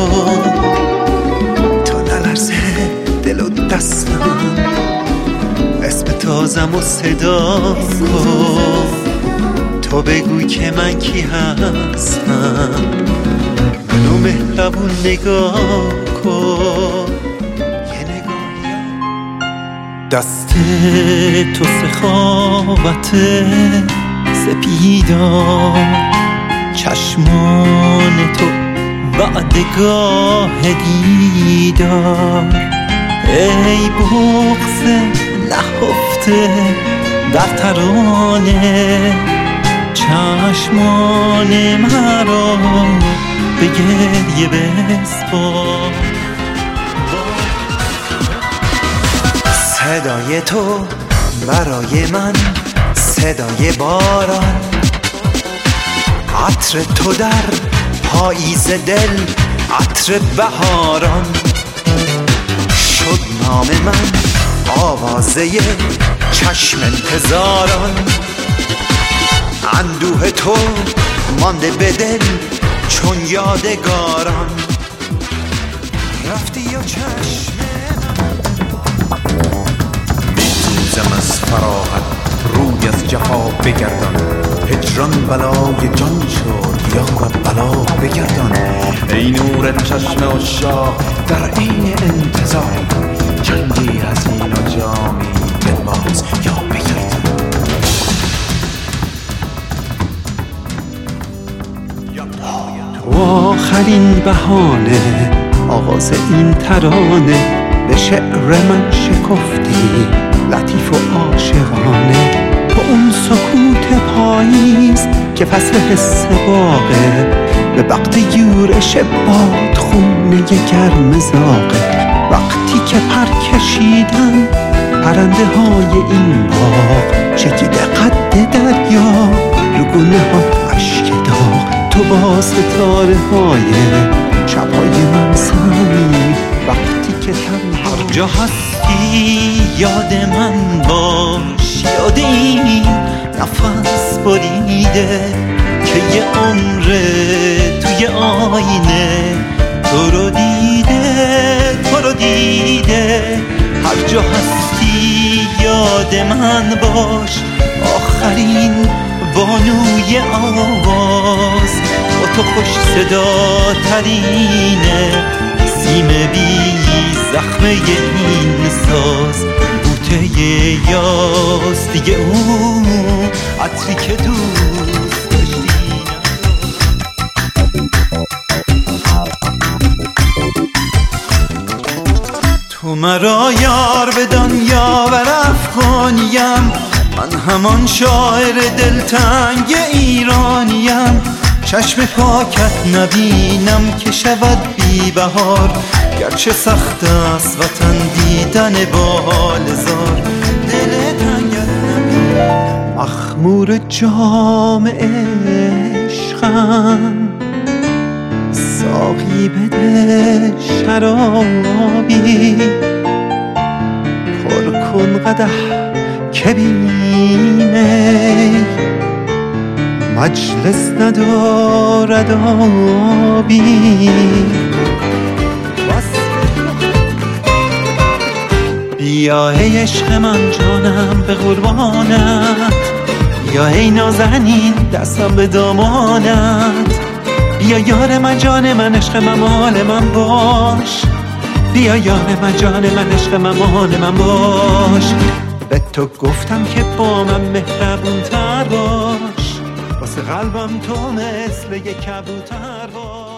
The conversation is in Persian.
تا نلرزه دل و دستم، اسم تازم و صدا کن، تو بگو که من کی هستم، منو مهربون نگاه کن. دست تو سخاوت سپیدار، چشمان تو وعدگاه دیدار، ای بغض نهفته در ترانه، چشمان مرا به گریه بسپار. صدای تو برای من صدای باران، عطر تو در پاییز دل عطر بهاران، شد نام من آوازه چشم انتظاران، اندوه تو مانده به دل چون یادگاران، رفتی و چشم میسوزم از فراغت روی از جفا بگردان، هجران بلای جان شد یا رب بلا بگردان، ای نور چشم عشاق در عین انتظار، جنگی حزین و جامی دلباز یا بگردان. تو آخرین بهانه، آغاز این ترانه، به شعر من شکفتی لطیف و عاشقانه، تو اون سکوت پاییز که فصل حس باغه، به وقت یورش باد خونه گرم زاغه، وقتی که پر کشیدن پرنده های این باغ، چکیده قد دریا رو گونه ها اشک داغ، تو با ستاره های شبهای من صمیمی، وقتی که تنها هر جا هستی یاد من باش، یاد این نفس بریده که یه عمره توی آینه تو رو دیده، تو رو دیده، هر جا هستی یاد من باش، آخرین بانوی آواز با تو خوش صدا ترینه، سیم بی زخمه این ساز بوته یاس دیگه، اون عطری که دوست داشتی. تو مرا یار بدان یاور افغانیم، من همان شاعر دلتنگ ایرانیم، چشم پاکت نبینم که شود بی بهار، گرچه سخت است وطن دیدن بال زار، دل تنگت نبینم. مخمور جام عشقم، ساقی بده شرابی، پر کن قدح که بیمی مجلس ندارد آبی، بیا ای عشق من جانم به قربانت، بیا ای نازنین دستم به دامانت، بیا یار من جان من عشق من مال من باش، بیا یار من جان من عشق من مال من باش، به تو گفتم که با من مهربون تر باش، واسه قلبم تو مثل یک کبوتر باش.